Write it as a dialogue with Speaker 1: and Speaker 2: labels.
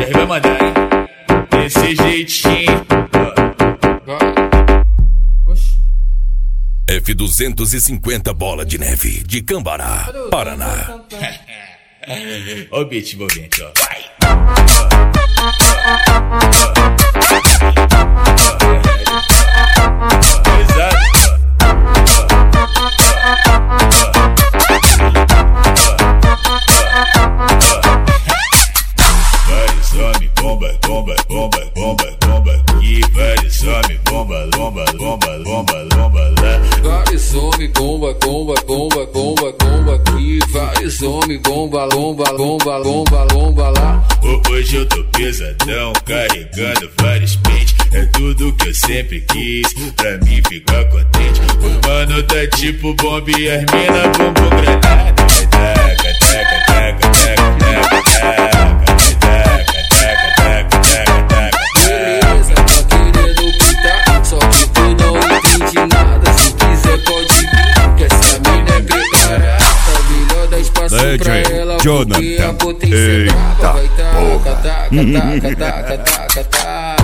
Speaker 1: Ele vai mandar, hein? Desse jeitinho.
Speaker 2: F250 Bola de Neve, de Cambará, Paraná.
Speaker 1: Ó o beat envolvente, ó. Vai! Vários homens, bomba, bomba, bomba, bomba, bomba aqui. Vários homens, bomba, bomba, bomba, bomba, bomba lá.
Speaker 3: Vários homens, bomba, bomba, bomba, bomba, bomba aqui. Vários homens, bomba, bomba, bomba, bomba, bomba lá.
Speaker 1: Hoje eu tô pesadão, carregando vários pentes. É tudo que eu sempre quis, pra mim ficar contente. O mano tá tipo bomba e as mina bumbum granada. Taca, taca, taca, taca, taca, taca.
Speaker 3: Beleza, tá querendo pintar, só que tu não entende nada. Se quiser pode vir, que essa mina é preparada. Melhor dar espaço pra ela, porque a potência é brava. Vai taca, taca, taca, taca, taca, taca.